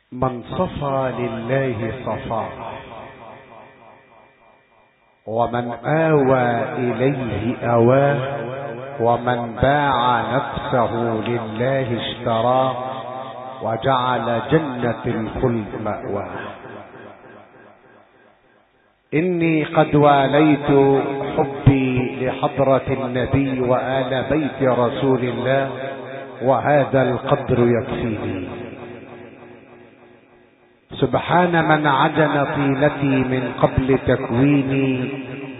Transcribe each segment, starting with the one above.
من صفى لله صفاه، ومن آوى إليه أواه، ومن باع نفسه لله اشتراه، وجعل جنة الخلد مأواه. إني قد واليت حبي لحضرة النبي وآل بيت رسول الله، وهذا القدر يكفيني. سبحان من عجن طينتي من قبل تكويني،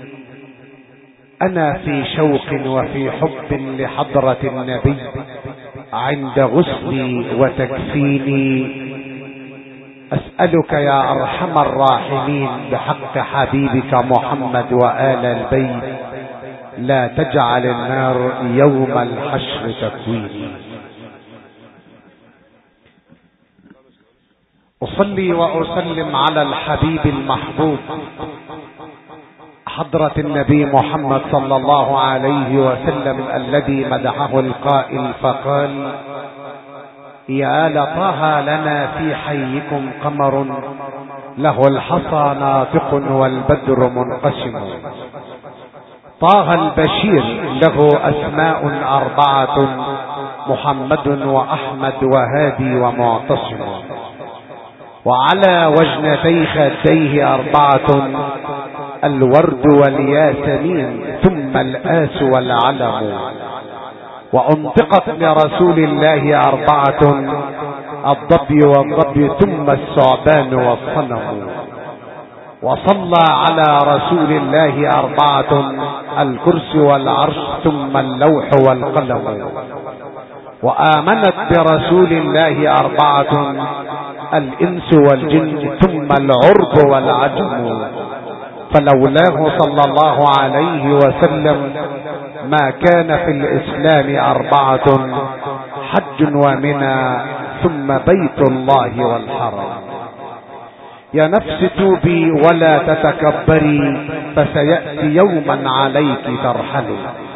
أنا في شوق وفي حب لحضرة النبي عند غسلي وتكفيني. أسألك يا أرحم الراحمين بحق حبيبك محمد وآل البيت، لا تجعل النار يوم الحشر تكويني. أصلي وأسلم على الحبيب المحبوب حضرة النبي محمد صلى الله عليه وسلم، الذي مدحه القائل فقال: يا لطه لنا في حيكم قمر، له الحصى ناطق والبدر منقسم. طه البشير له أسماء 4، محمد وأحمد وهادي ومعتصم. وعلى وجنتي خديه 4، الورد والياسمين ثم الآس والعلم. وأنطقت لرسول الله 4، الضبي والضبي ثم الثعبان والصنم. وصلى على رسول الله 4، الكرسي والعرش ثم اللوح والقلم. وآمنت برسول الله 4، الإنس والجن ثم العرب والعجم. فلولاه صلى الله عليه وسلم ما كان في الإسلام 4، حج ومنى ثم بيت الله والحرم. يا نفس توبي ولا تتكبري، فسيأتي يوما عليك ترحلي،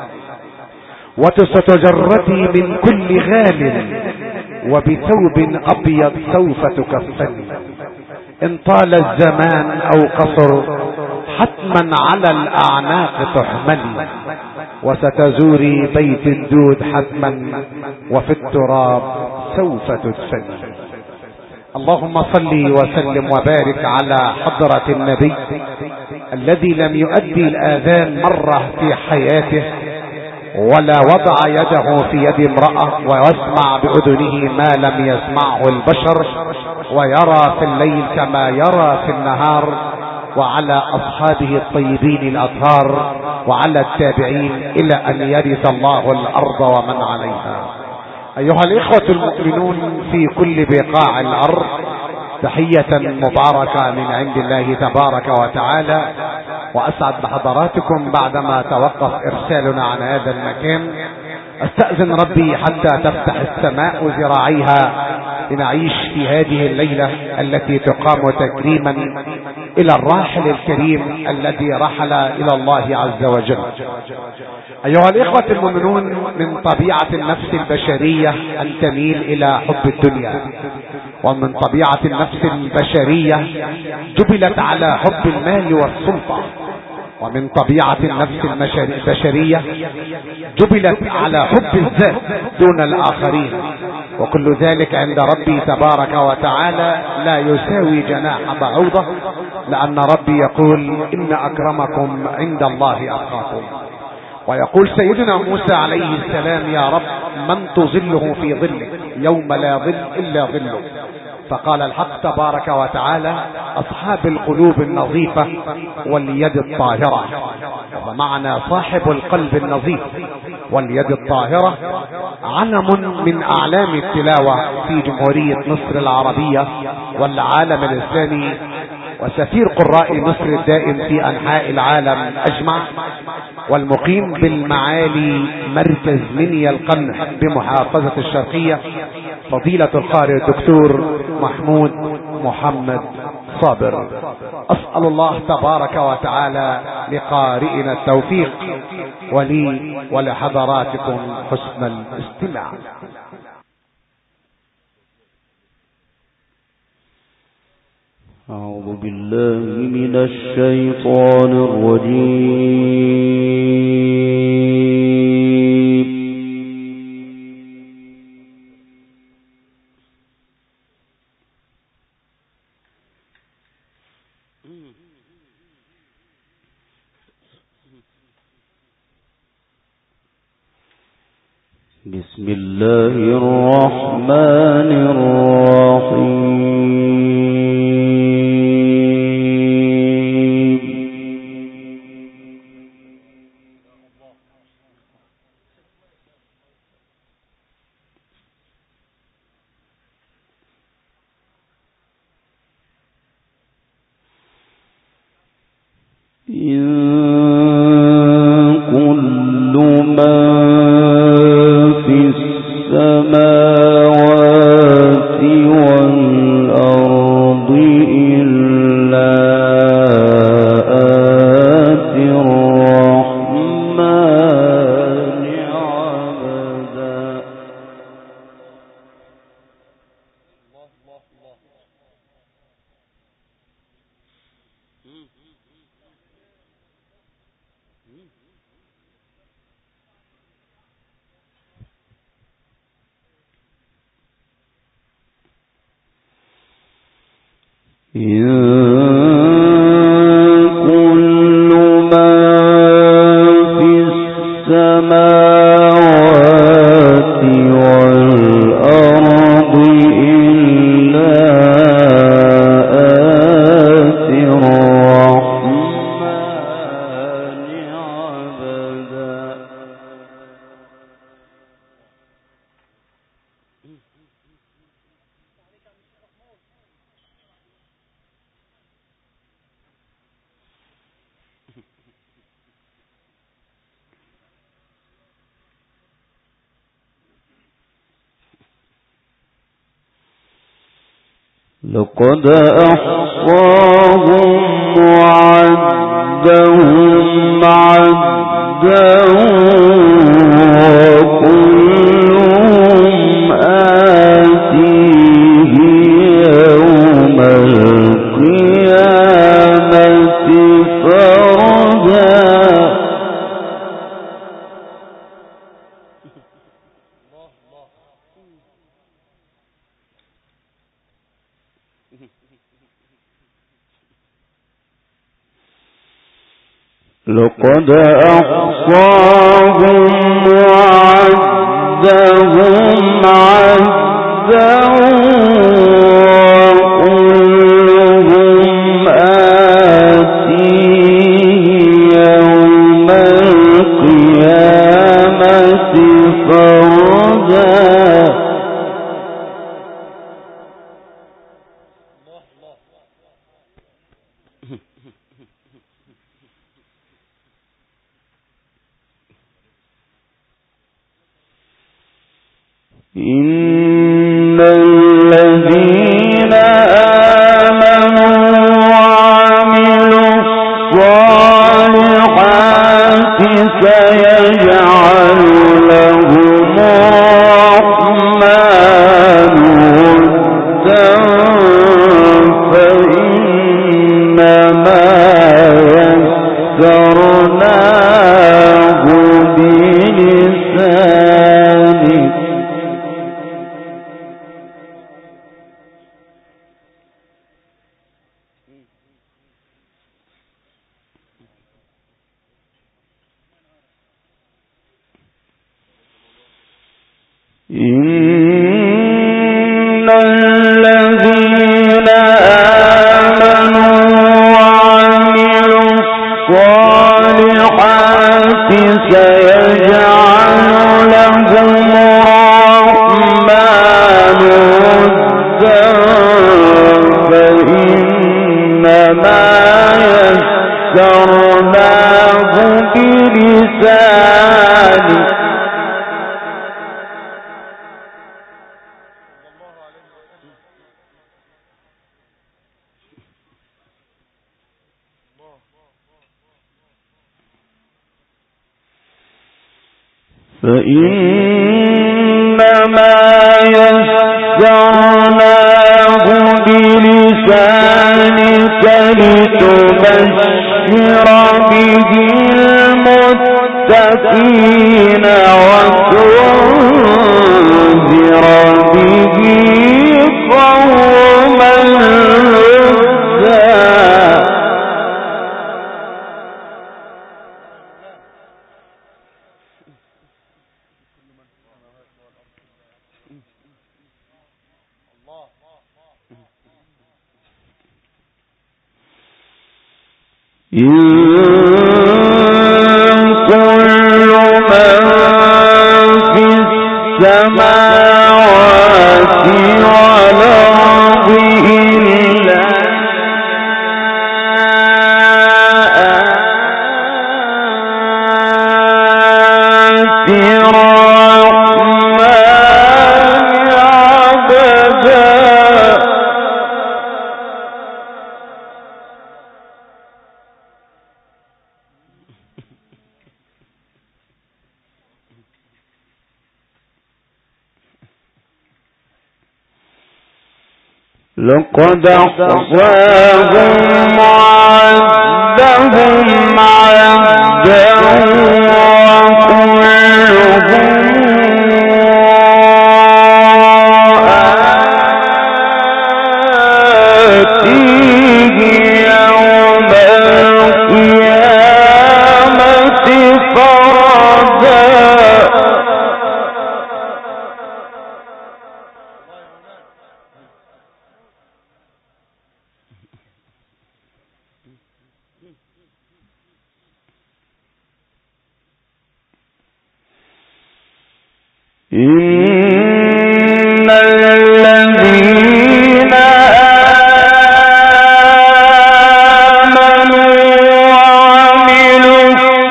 وستجردي من كل غال، وبثوب أبيض سوف تكفني. إن طال الزمان أو قصر، حتما على الأعناق تحملي، وستزوري بيت الدود حتما، وفي التراب سوف تدفني. اللهم صل وسلم وبارك على حضرة النبي الذي لم يؤدي الآذان مرة في حياته، ولا وضع يده في يد امرأة، ويسمع بأذنه ما لم يسمعه البشر، ويرى في الليل كما يرى في النهار. وعلى أصحابه الطيبين الأطهار، وعلى التابعين إلى أن يرث الله الأرض ومن عليها. أيها الإخوة المؤمنون في كل بقاع الأرض، تحية مباركة من عند الله تبارك وتعالى، وأسعد بحضراتكم بعدما توقف إرسالنا عن هذا المكان. أستأذن ربي حتى تفتح السماء ذراعيها لنعيش في هذه الليلة التي تقام تكريما إلى الراحل الكريم الذي رحل إلى الله عز وجل. أيها الإخوة المؤمنون، من طبيعة النفس البشرية أن تميل إلى حب الدنيا، ومن طبيعة النفس البشرية جبلت على حب المال والسلطة، ومن طبيعة النفس البشرية جبلت على حب الذات دون الآخرين، وكل ذلك عند ربي تبارك وتعالى لا يساوي جناح بعوضة، لأن ربي يقول: إن أكرمكم عند الله أتقاكم. ويقول سيدنا موسى عليه السلام: يا رب من تظله في ظلك يوم لا ظل إلا ظله. فقال الحق تبارك وتعالى: أصحاب القلوب النظيفة واليد الطاهرة. ومعنى صاحب القلب النظيف واليد الطاهرة علم من أعلام التلاوة في جمهورية مصر العربية والعالم الإسلامي، وسفير قراء مصر الدائم في أنحاء العالم أجمع، والمقيم بالمعالي مركز منيا القمح بمحافظة الشرقية، فضيلة القارئ الدكتور محمود محمد صابر. أسأل الله تبارك وتعالى لقارئنا التوفيق، ولي ولحضراتكم حسن الاستماع. أعوذ بالله من الشيطان الرجيم. بسم الله الرحمن الرحيم. لقد أحصاهم وعدهم عدا وكلهم آتيه يوم القيامة فردا. لقد أحصاهم وعدهم عدا وكلهم آتيه يوم القيامة فردا. إن الذين آمنوا وعملوا الصالحات سيجعل لهم الرحمن ودا فإنما يسرناه بلسانك. إن الذين آمنوا وعملوا الصالحات سيجعل لهم الرحمن ودا فإنما يسرناه بلسانك. فإنما يسرناه بلسانك به المتقين وتنذر به قوما لدا. لقد أحصاهم وعدهم عدا إن الذين آمنوا وعملوا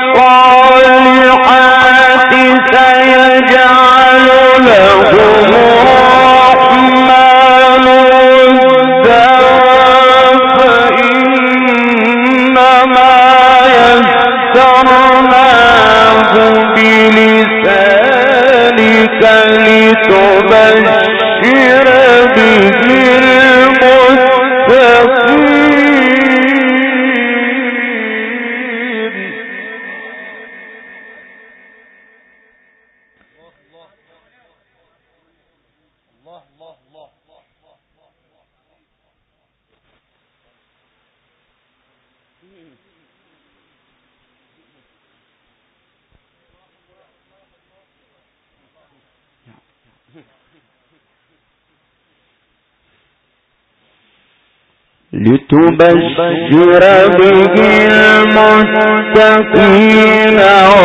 الصالحات سيجعل لهم الرحمن ودا فإنما يسرناه بلسانك لتبشر به المتقين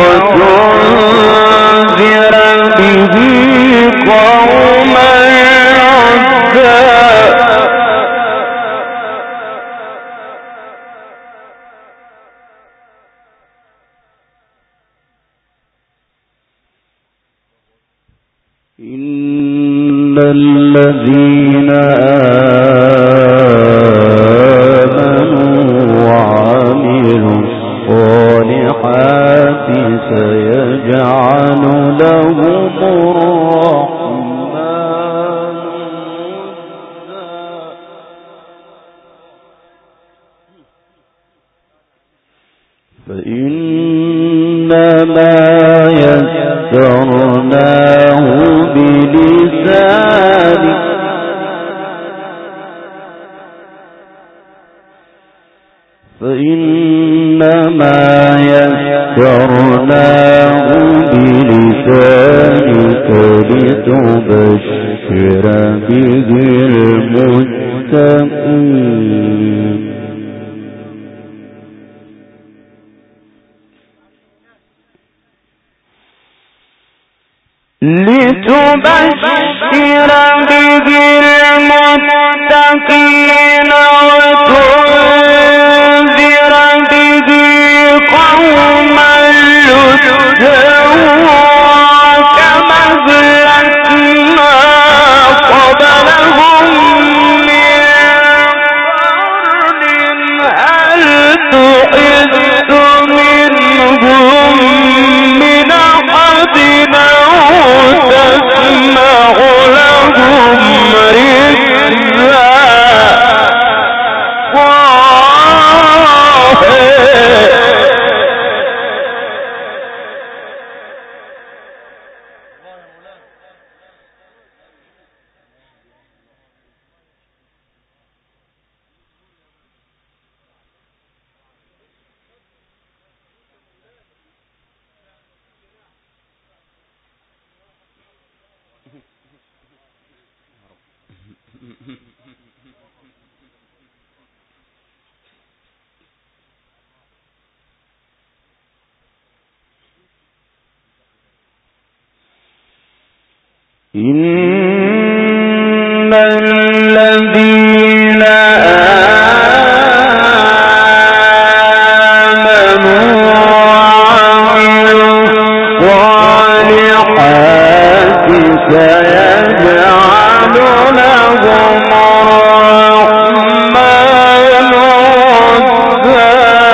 وتنذر به قوما لدا. إن الذين سيجعل لهم الرحمن فإنما يسرناه بلسانك فإنما يسرناه بلسانك لتبشر به المتقين لتبشر به المتقين وتنذر به قوما لدا كما أهلكنا قبلهم من قرن هل تحس منهم من أحد أو تسمع لهم ركزا إن الذين آمنوا وعملوا الصالحات سيجعل لهم الرحمن ودا.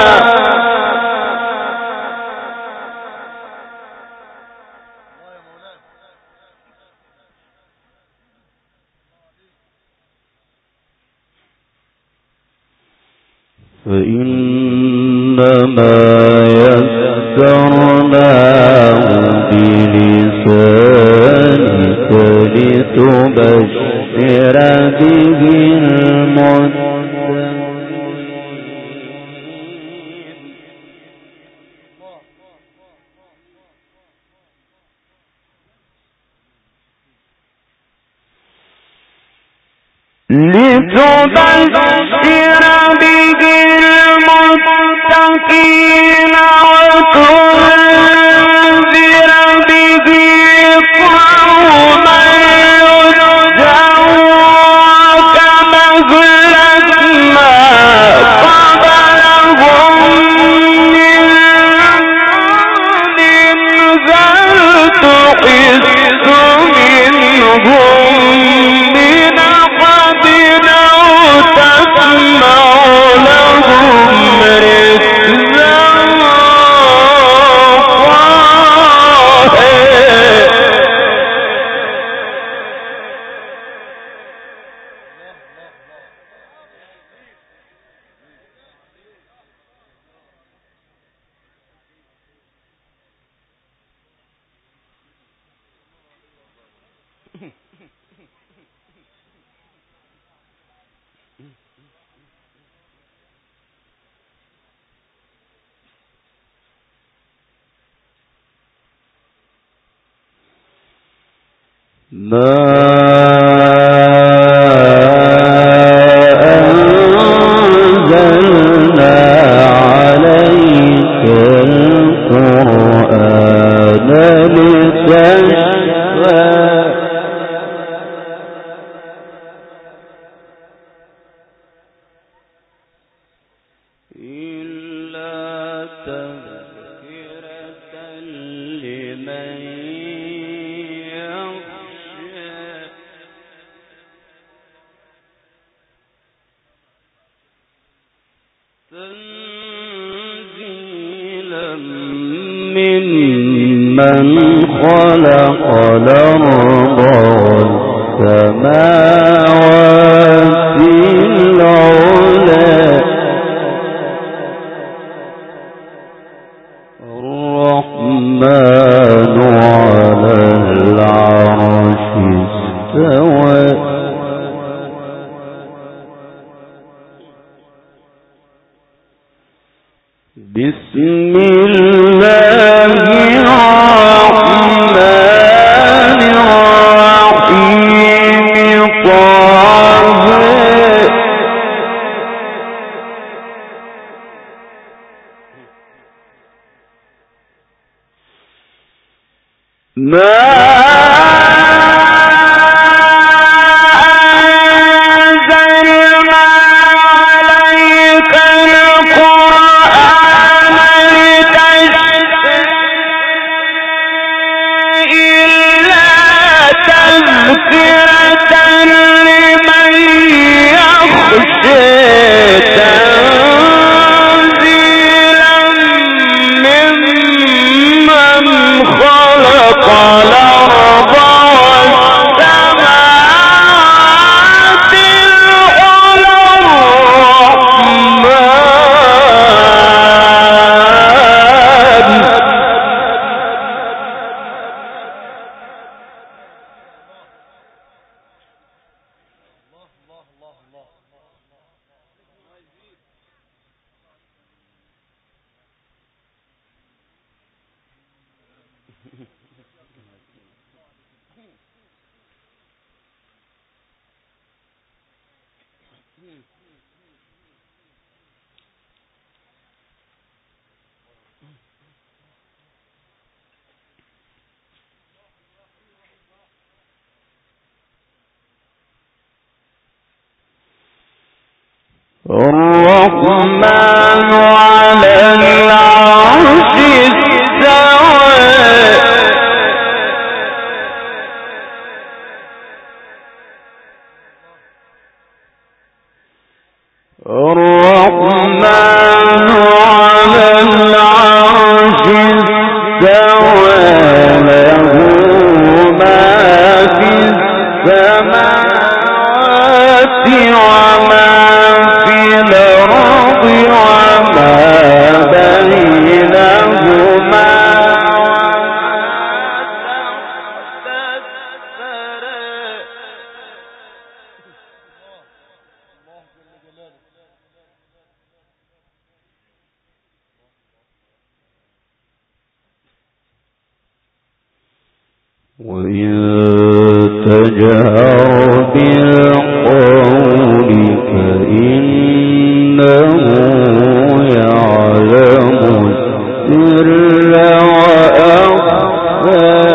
فإنما يسرناه بلسانك لتبشر به المتقين. لتبشر به المتقين وتنذر به قوما يدعون كما أهلكنا قبلهم من قرن هل تحس منهم من أحد أو تسمع لهم ركزا ما أنزلنا عليك القرآن لتشقى إلا تذكرة لمن تنزيلا ممن خلق الأرض والسماوات العلى الرحمن على العرش استوى بسم الله الرحمن الرحيم طه ما الرحمن على العرش استوى الرحمن على العرش استوى له ما في السماوات وما في الأرض وما بينهما وإن تجهر بالقول فإنه يعلم السر وأخفى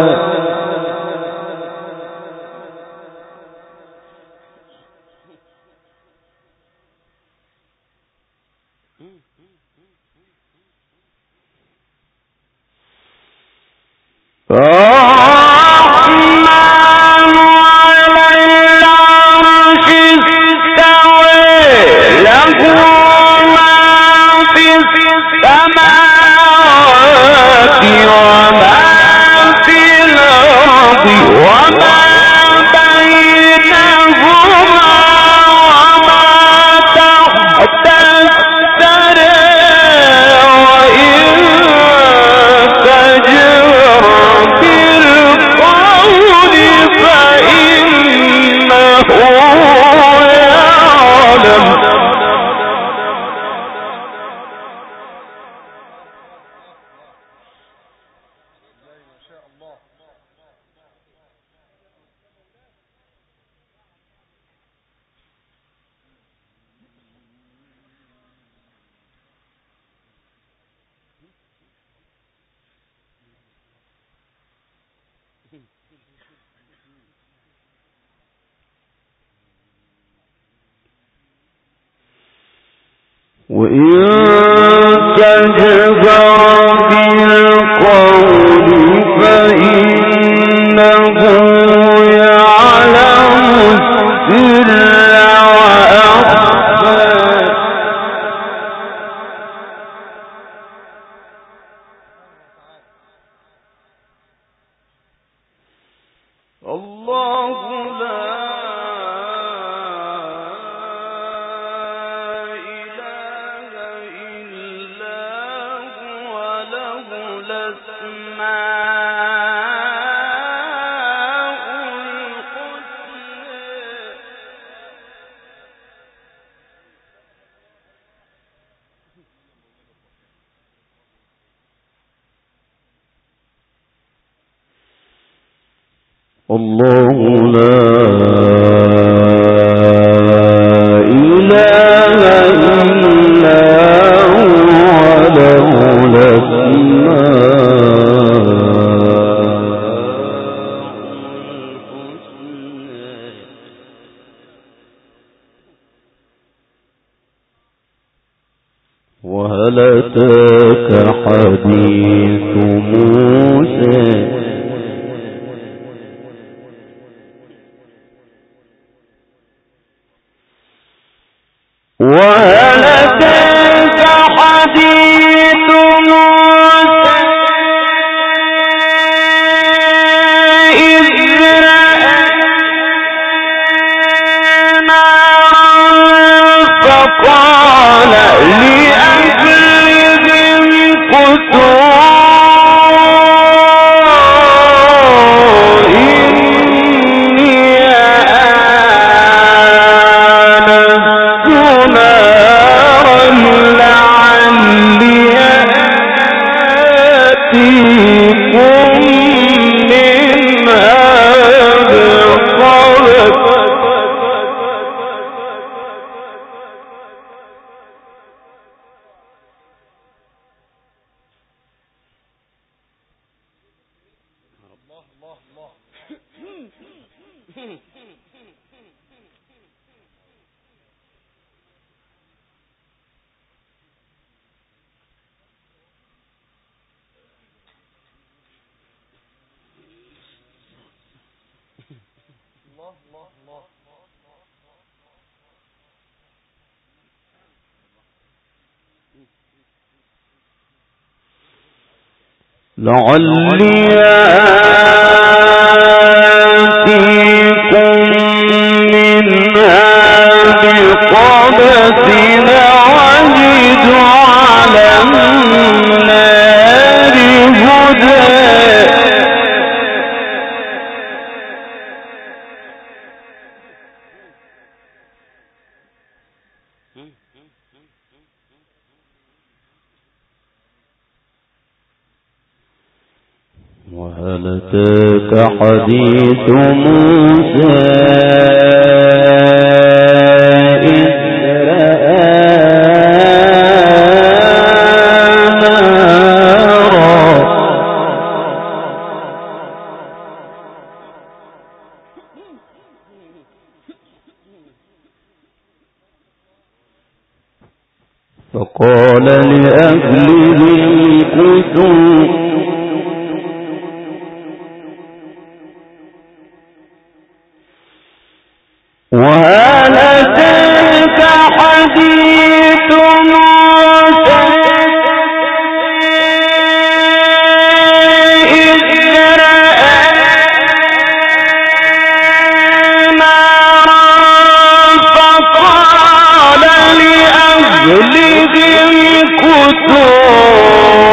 وإن تجهر بالقول فإنه يعلم السر وأخفى الله لا الله لا إله إلا هو له الأسماء الحسنى وهل أتاك حديث موسى وهل أتاك حديث موسى إذ رأى نارا فقال لأهلهم كثوا إني آنست نارا لعلي آتيكم منها بقبس لعلي آتيكم منها بقبس وجد على النار هدى وهل أتاك حديث موسى إذ رأى نارا فقال لأهلهم كثوا وهل أتاك حديث موسى إذ رأى نارا فقال لأهلهم كثوا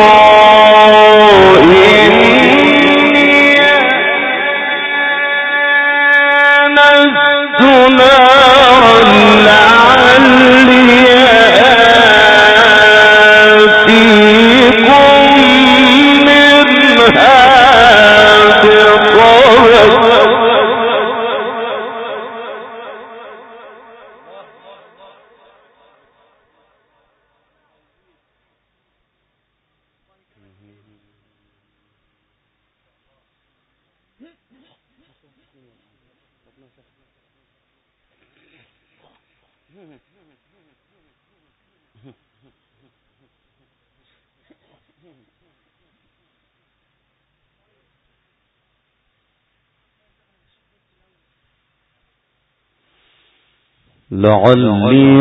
لعلي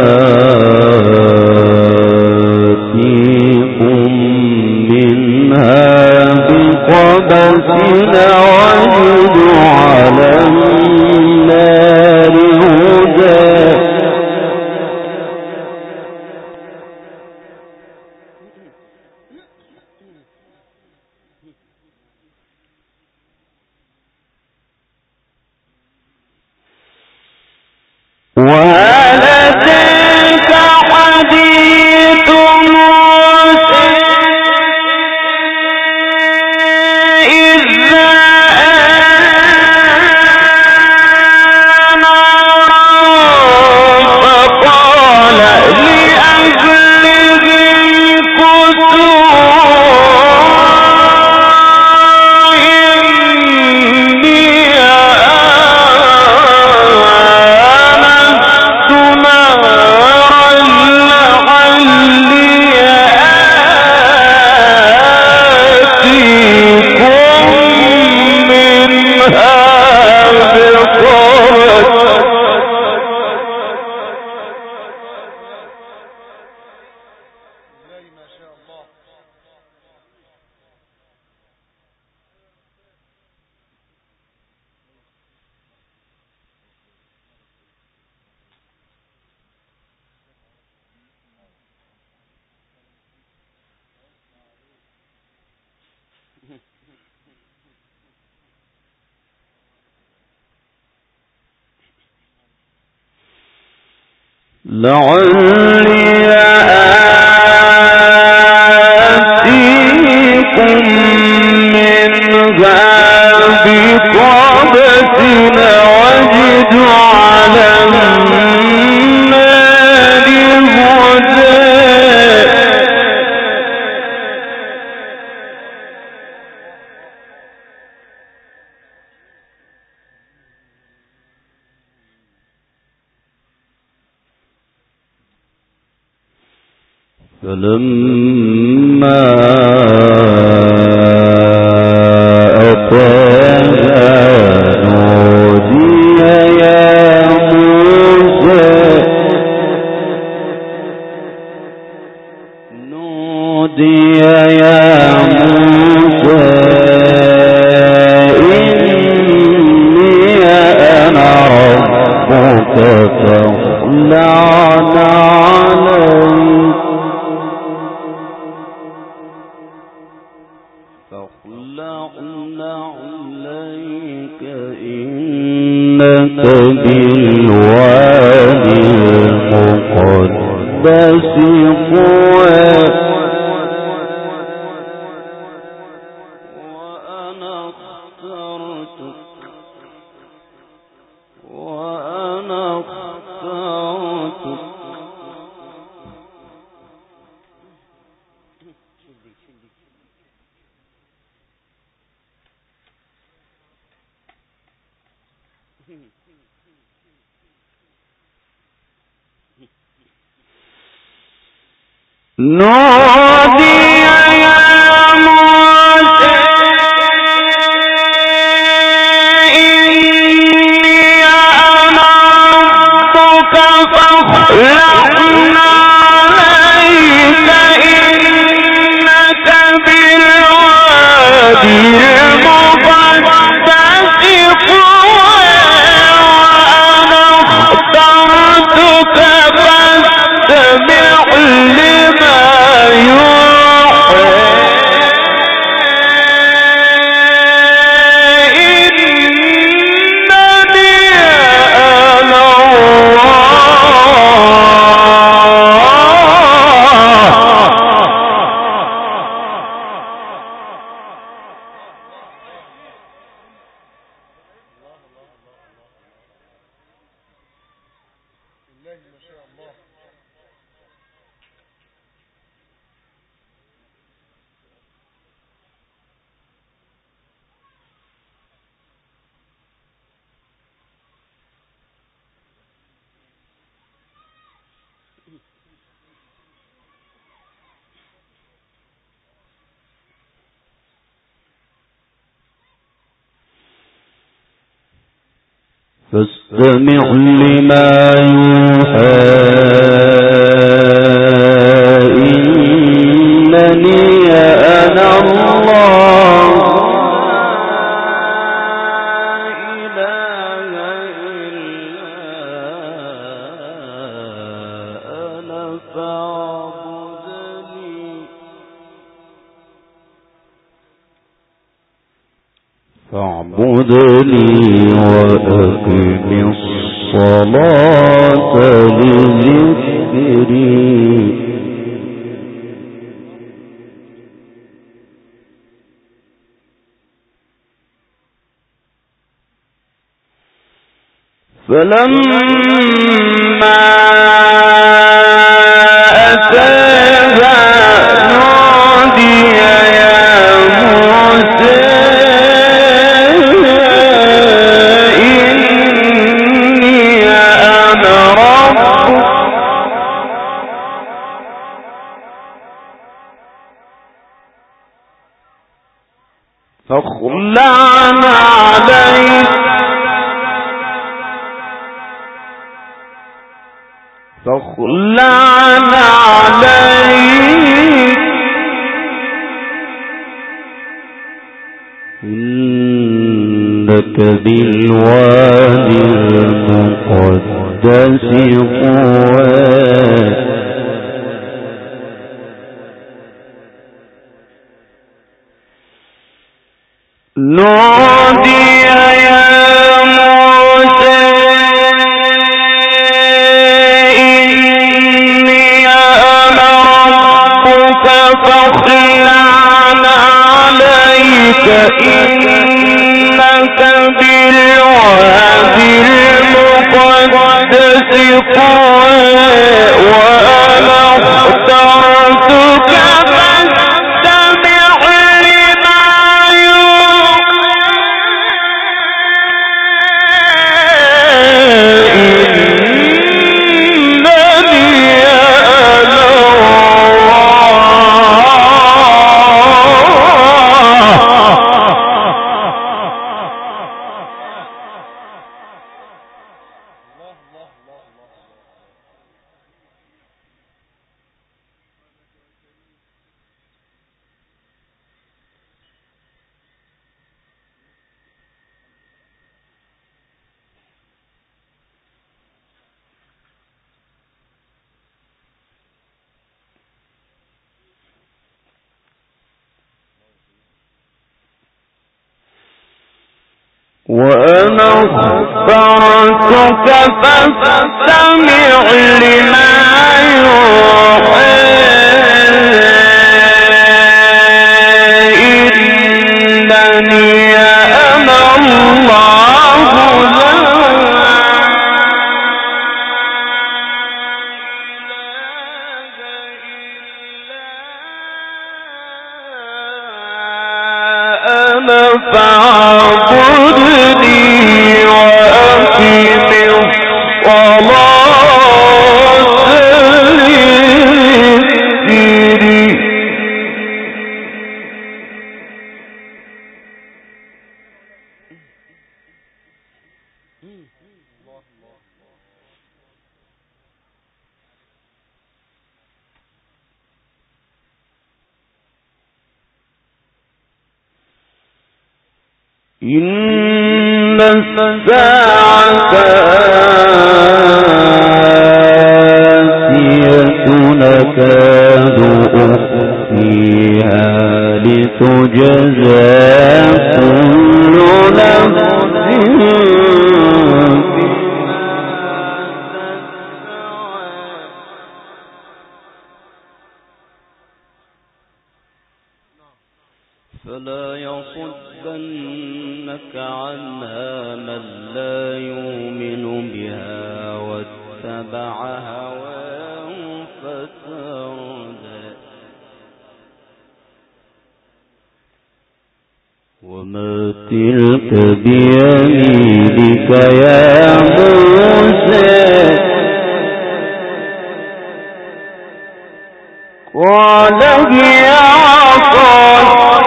آتيكم منها بقبس وجد على النار هدى وهل أتاك حديث موسى إذ رأى نارا فقال لأهلهم كثوا لعلي آتيكم منها بقبس وجد على النار هدى فلما أتاها نودي عليك إنك بالوادي المقدس طوى وأنا اخترتك نودي يا موسى إني أنا ربك فاخلعنا عليك إنك بالوادي المقدس طوى وأنا اخترتك فاستمع لما يوحى إنني أنا فاستمع لما يوحى إنني أنا الله لا إله إلا أنا فاعبدني وأقم الصلاة لذكري فلما أتاها نودي يا موسى إني أنا ربك فاخلعنا عليك إنك بالوادي المقدس طوى نودي يا موسى إني أنا ربك فاخلعنا عليك إنك بالوادي المقدس طوى وأنا اخترتك فاستمع لما وأنا اخترتك فاستمع لما يوحى إنني أنا الله لا فاعبدني وأقم الصلاة لذكري إن الساعة آتية نكاد أخفيها لتجزى كل نفس فلا يصدنك عنها من لا يؤمن بها واتبع هواه فتردى وما تلك بيمينك يا موسى قال هي عصاي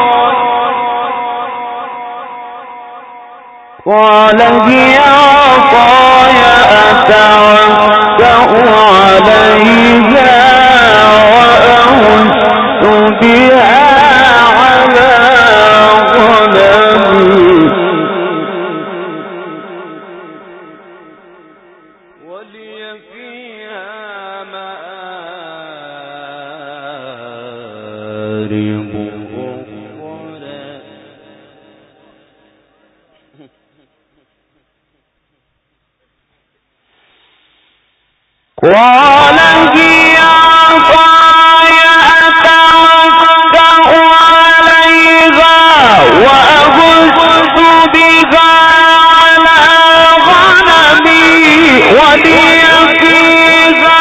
قال هي عصاي أتوكأ عليها وأهش بها على غنمي ولي فيها مآرب أخرى قال هي عصاي أتوكأ عليها وأهش بها على غنمي ولي فيها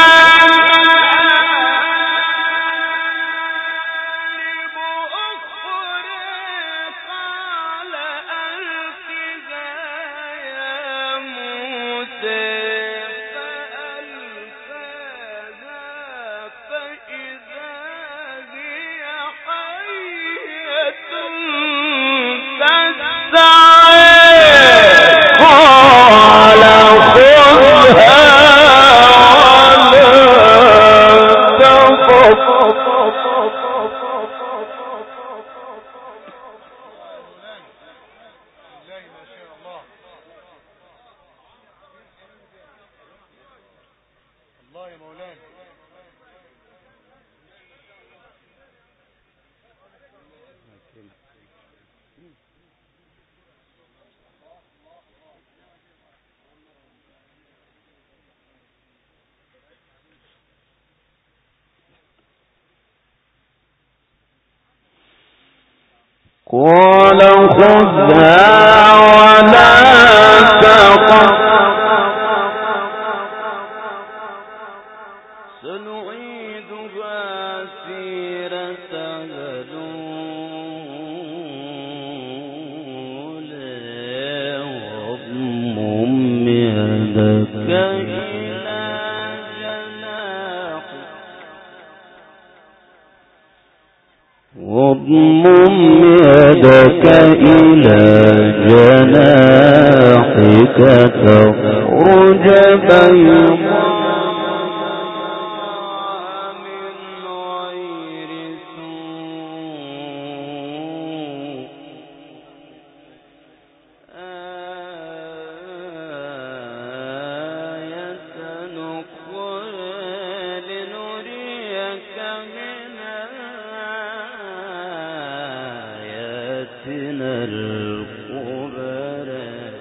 قال خذها ولا تخف سنعيدها سيرتها الأولى واضمم يدك إلى جناحك واضمم يدك إلى جناحك تخرج بيضاء من غير سوء آية أخرى لنريك من آياتنا الكبرى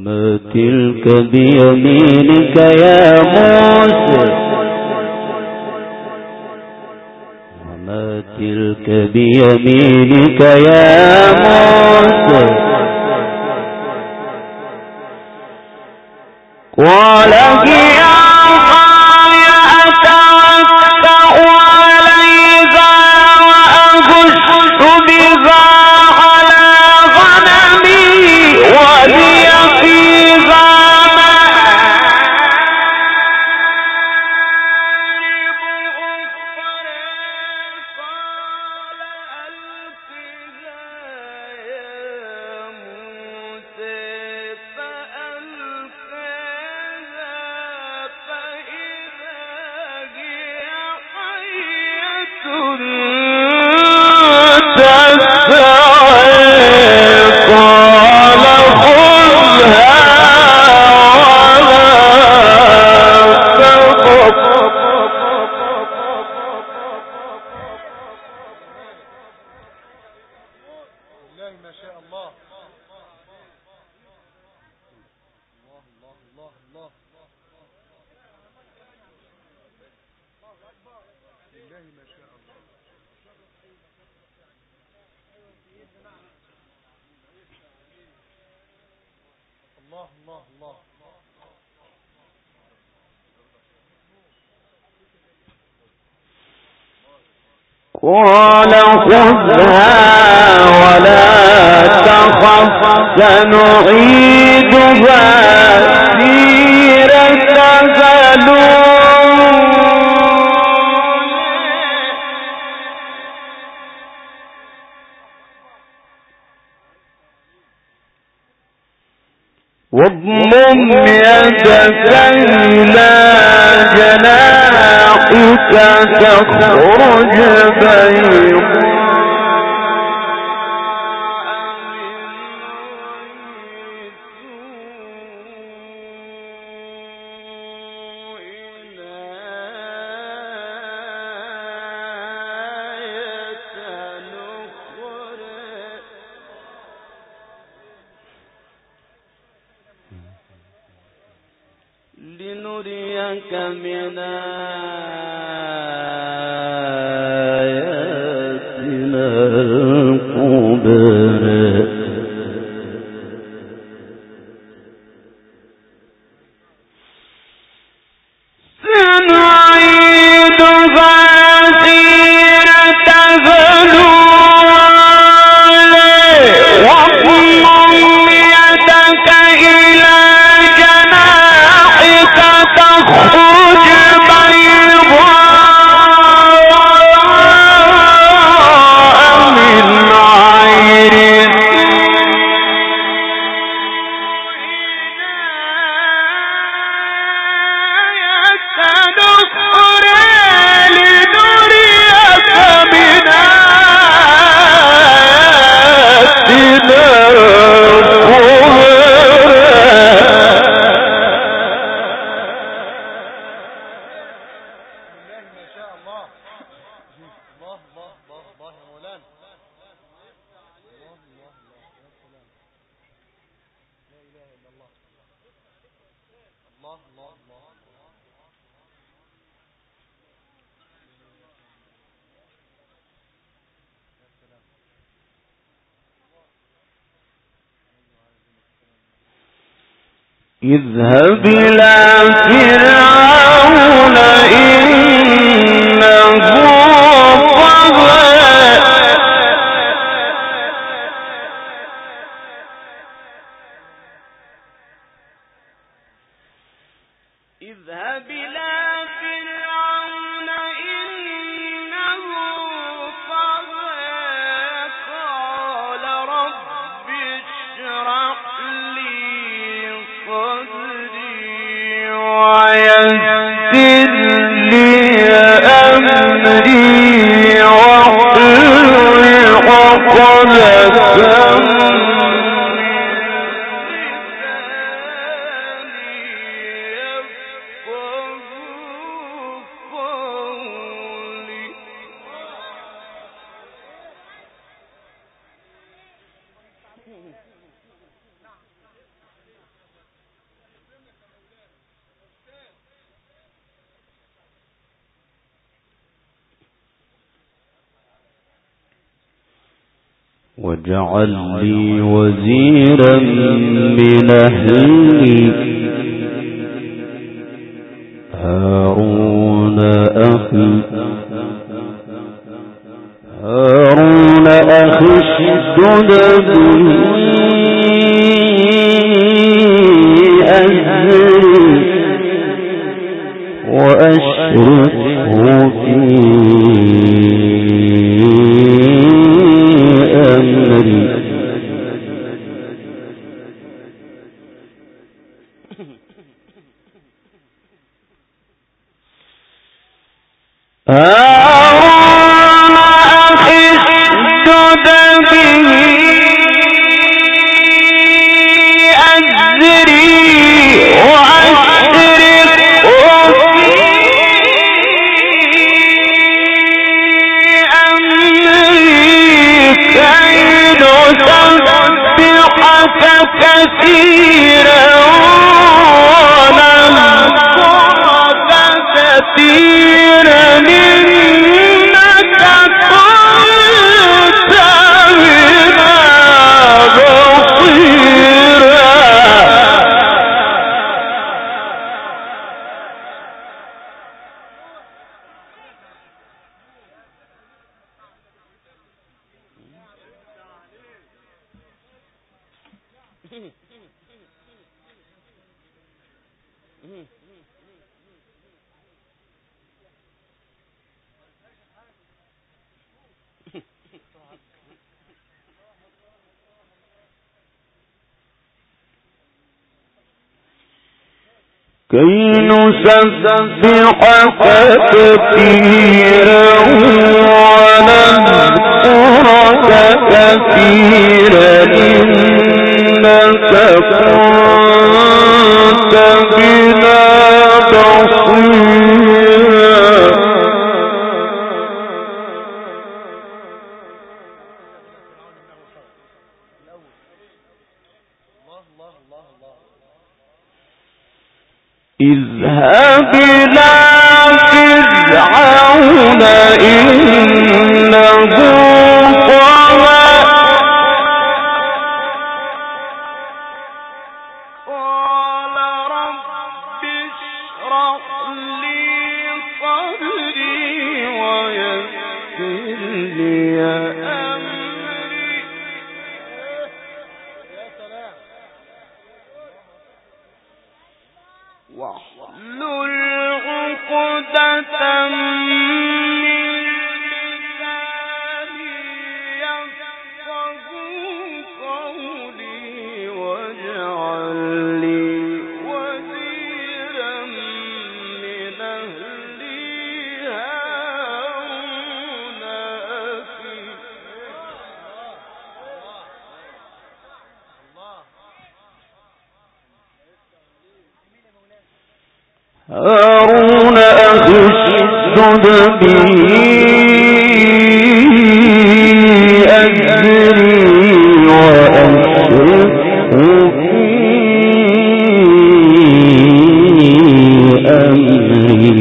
وما تلك بيمينك يا موسى وما تلك بيمينك يا موسى قال هي عصاي أتوكأ عليها وأهش بها على غنمي ولي فيها قال خذها ولا تخف سنعيدها سيرتها واضمم يدك إلى جناحك تخرج بيضاء لنريك من آياتنا الكبرى سنعيدها سيرتها الأولى واضمم يدك إلى جناحك تخرج بيضاء من غير اذهب إلى فرعون إنه طغى اذهب إلى فرعون إنه طغى قال رب اشرح لي صدري ويسر واجعل لي وزيرا من أهلي هارون أخي اشدد به أزري وأشركه في أمري كثيرا ونذكرك كثيرا إنك كنت بنا بصيرا. كي نسبحك كثيرا ونذكرك كثيرا إنك كنت بنا بصيرا. اذهب إلى فرعون إنه طغى قال رب اشرح لي صدري ويسر لي أمري واحلل عقدة من لساني يفقهوا قولي واجعل لي وزيرا من أهلي هارون أخي هارون أخي اشدد به أزري وأشركه في أمري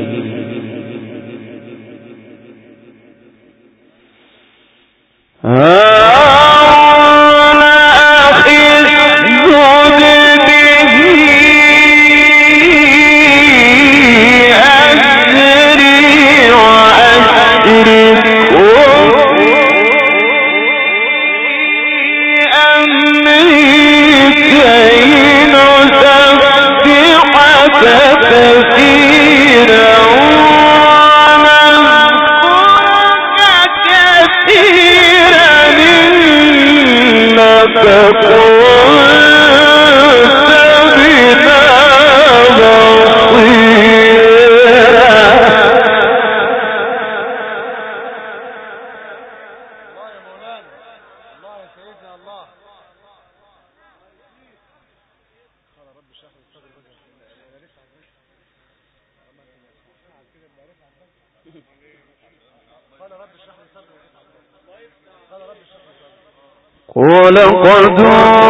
ولقد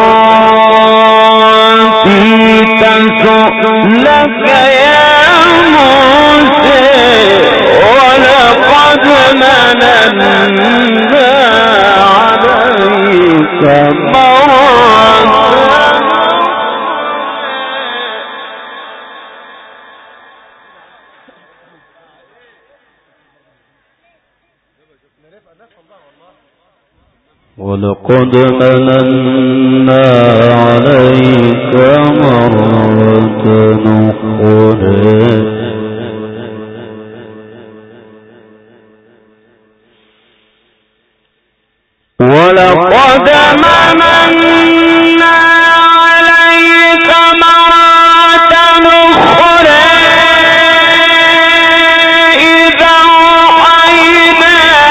أوتيت سؤلك يا موسى ولقد مننا عليك ولقد مننا عليك مرة أخرى ولقد مننا عليك مرة أخرى إذا أوحينا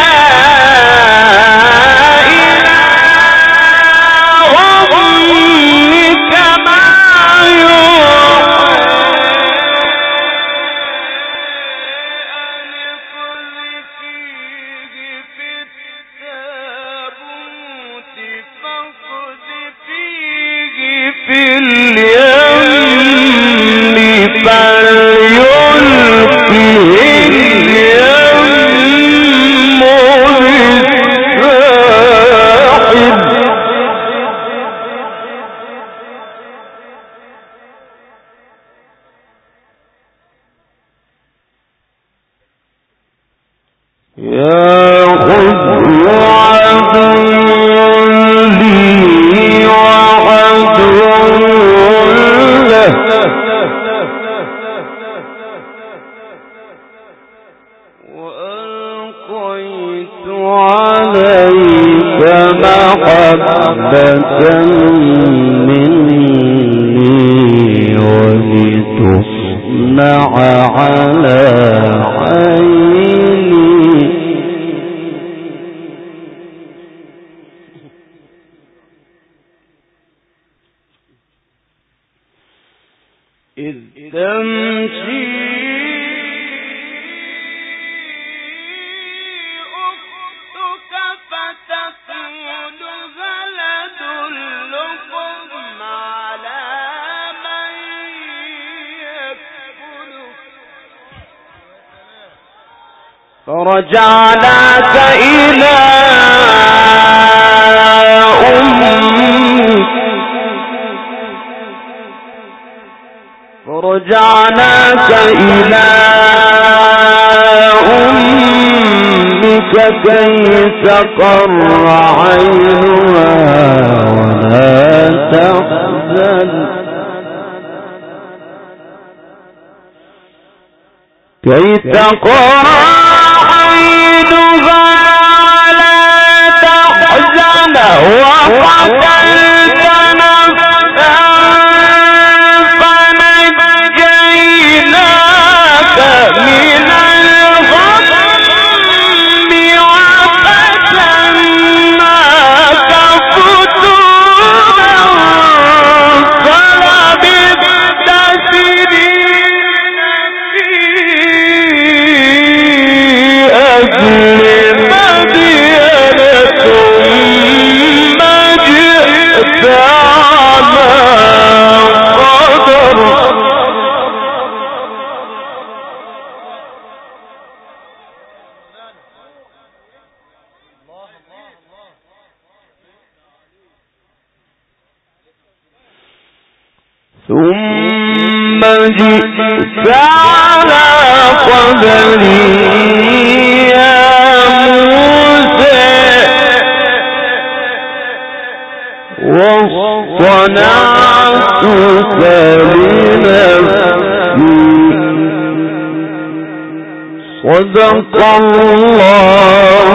إذ تمشي أختك فتقول هل أدلكم على من يكفله فرجعناك إلى أمك كي تقر عينها ولا تحزن كي تقر عينها ولا تحزن وقتلت نفسا فنجيناك من الغم وفتناك فتونا فلبثت سنين في أهل مدين ثم جئت على قدر ثم جئت على قدري يا موسى واصطنعتك لنفسي صدق الله